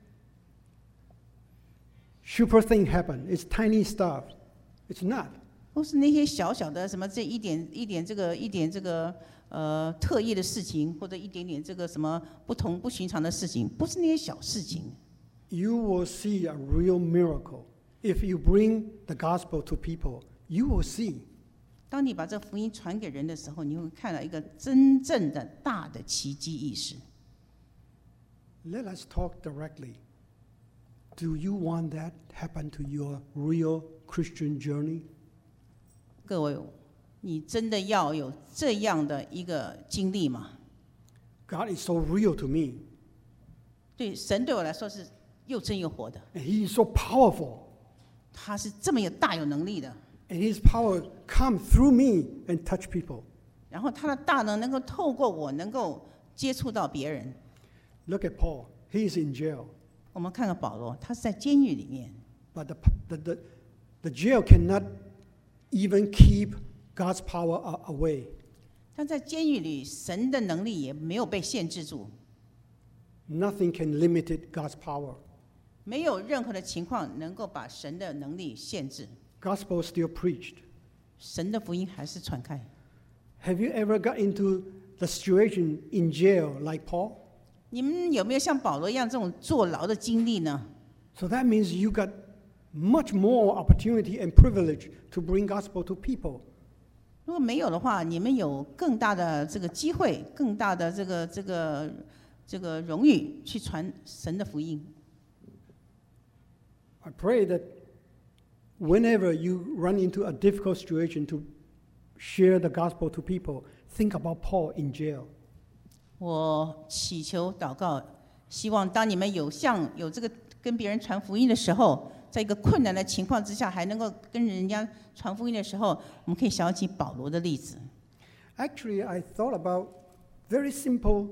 super thing happen. It's tiny stuff. It's not. 不是那些小小的什么这一点一点这个一点这个呃特异的事情，或者一点点这个什么不同不寻常的事情，不是那些小事情。 You will see a real miracle. If you bring the gospel to people, you will see. 当你把这福音传给人的时候，你会看到一个真正的大的奇迹意识。 Let us talk directly. Do you want that happen to your real Christian journey? 各位，你真的要有这样的一个经历吗？ God is so real to me. 对，神对我来说是又真又活的。 And He is so powerful. 他是这么有大有能力的。 And His power come through me and touch people. 然后他的大能能够透过我，能够接触到别人。 Look at Paul. He is in jail. 我们看看保罗，他是在监狱里面。 But the, the, the, the jail cannot even keep God's power away. 但在监狱里，神的能力也没有被限制住。 Nothing can limit God's power. 没有任何的情况能够把神的能力限制。 Gospel is still preached. 神的福音还是传开。 Have you ever got into the situation in jail like Paul? 你们有没有像保罗一样这种坐牢的经历呢？ So that means you got much more opportunity and privilege to bring gospel to people. 如果没有的话，你们有更大的这个机会，更大的这个这个这个荣誉去传神的福音。 I pray that whenever you run into a difficult situation to share the gospel to people, think about Paul in jail. 我祈求祷告，希望当你们有像有这个跟别人传福音的时候，在一个困难的情况之下，还能够跟人家传福音的时候，我们可以想起保罗的例子。 Actually, I thought about very simple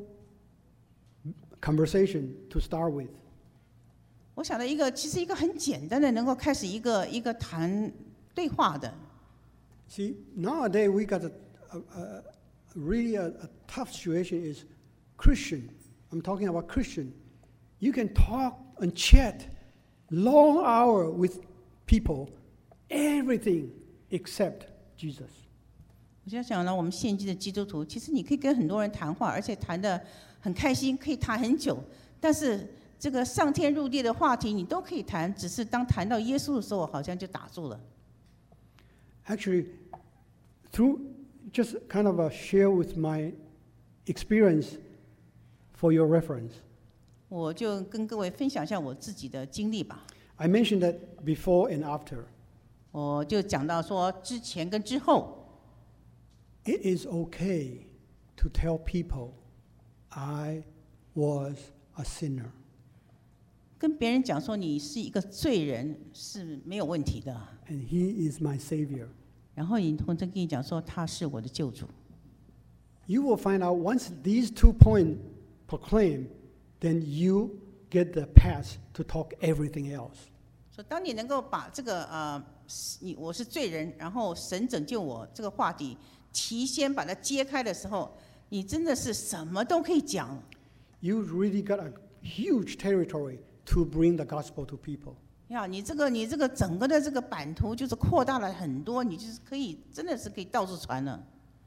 conversation to start with. 我想到一个，其实一个很简单的，能够开始一个一个谈对话的。 See, nowadays we got a, a, a really a, a tough situation is Christian. I'm talking about Christian. You can talk and chat long hour with people, everything except Jesus. 我就想到我们现今的基督徒，其实你可以跟很多人谈话，而且谈得很开心，可以谈很久。但是这个上天入地的话题你都可以谈，只是当谈到耶稣的时候，好像就打住了。 Actually, through just kind of a share with my experience for your reference. 我就跟各位分享一下我自己的经历吧。 I mentioned that before and after. 我就讲到说之前跟之后。 It is okay to tell people, I was a sinner. 跟别人讲说你是一个罪人是没有问题的。 And he is my savior. 然后你同时跟你讲说他是我的救主。 You will find out once these two points proclaim, then you get the pass to talk everything else. 所以当你能够把这个呃，你我是罪人，然后神拯救我这个话题提先把它揭开的时候，你真的是什么都可以讲。 You really got a huge territory to bring the gospel to people. 呀，你这个你这个整个的这个版图就是扩大了很多，你就是可以真的是可以到处传了。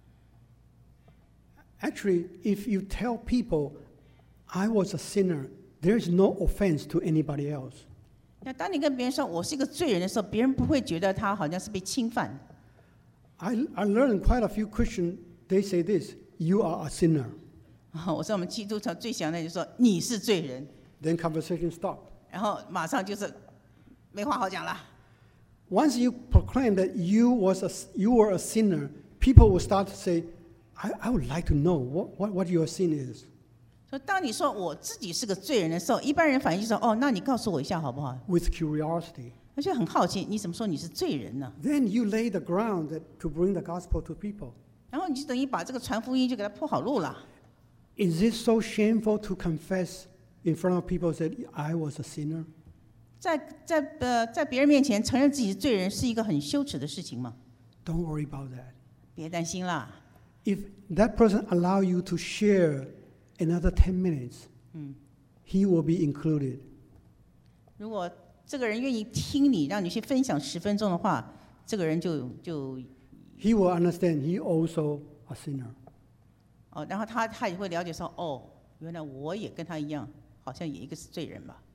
Actually, if you tell people, I was a sinner, there is no offense to anybody else. 那当你跟别人说我是一个罪人的时候，别人不会觉得他好像是被侵犯。 I, I learned quite a few Christians, they say this, you are a sinner. 我说我们基督徒最想的就是说你是罪人。 Then conversation stop. 然后马上就是没话好讲了。 Once you proclaim that you was a, you were a sinner, people will start to say, I, I would like to know what, what, what your sin is. 所以当你说我自己是个罪人的时候，一般人反应就说哦，那你告诉我一下好不好？ With curiosity. 而且很好奇，你怎么说你是罪人呢？ Then you lay the ground that, to bring the gospel to people. 然后你就等于把这个传福音就给他铺好路了。 Is it so shameful to confess in front of people that I was a sinner? 在在呃在别人面前承认自己是罪人，是一个很羞耻的事情吗？ Don't worry about that. 别担心啦。 If that person allow you to share another ten minutes, 嗯， he will be included. 如果这个人愿意听你，让你去分享十分钟的话，这个人就就 He will understand he also a sinner. 哦，然后他他也会了解说，哦，原来我也跟他一样，好像也一个是罪人吧。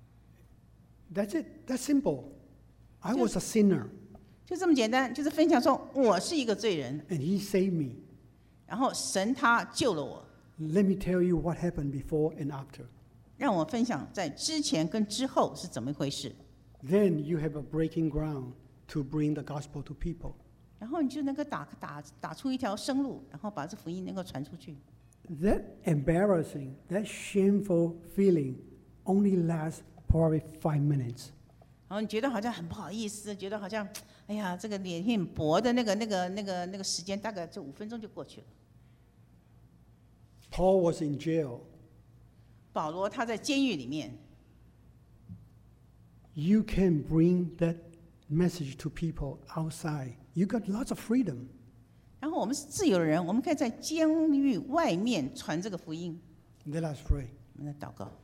That's it. That's simple. I was a sinner, 就这么简单，就是分享说我是一个罪人， and he saved me. 然后神他救了我。 Let me tell you what happened before and after. 让我分享在之前跟之后是怎么一回事。 Then you have a breaking ground to bring the gospel to people. 然后你就能够打打打出一条生路，然后把这福音能够传出去。 That embarrassing, that shameful feeling only lasts probably five minutes. 然后你觉得好像很不好意思，觉得好像，哎呀，这个脸很薄的那个、那个、那个、那个时间，大概就五分钟就过去了。 Paul was in jail. 保罗他在监狱里面， You can bring that message to people outside. You got lots of freedom. 然后我们是自由的人，我们可以在监狱外面传这个福音。 Let us pray. 我们来祷告。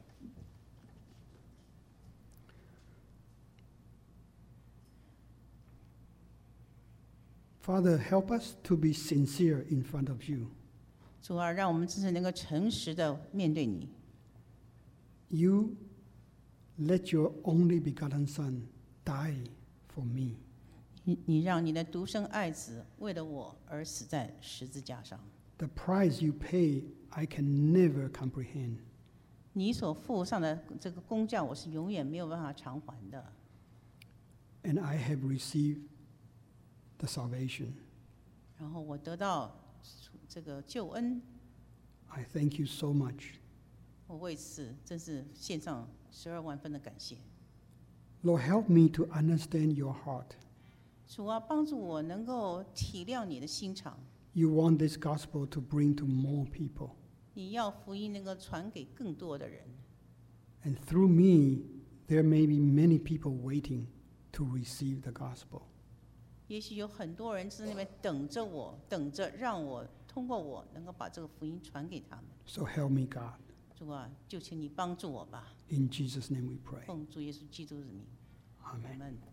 Father, help us to be sincere in front of you. 主啊，让我们真是能够诚实的面对你。 You Let your only begotten Son die for me. 你你让你的独生爱子为了我而死在十字架上。 The price you pay, I can never comprehend. 你所付上的这个工价，我是永远没有办法偿还的。 And I have received the salvation. 然后我得到这个救恩， I thank you so much. 我为此真是献上十二万分的感谢。 Lord, help me to understand your heart. 主啊，帮助我能够体谅你的心肠。 You want this gospel to bring to more people. 你要福音能够传给更多的人， And through me, there may be many people waiting to receive the gospel. 也许有很多人在那边等着我，等着让我通过我能够把这个福音传给他们。 So help me, God. 主啊，就请你帮助我吧。 In Jesus' name we pray. 奉主耶稣基督的名，阿 Amen. 门。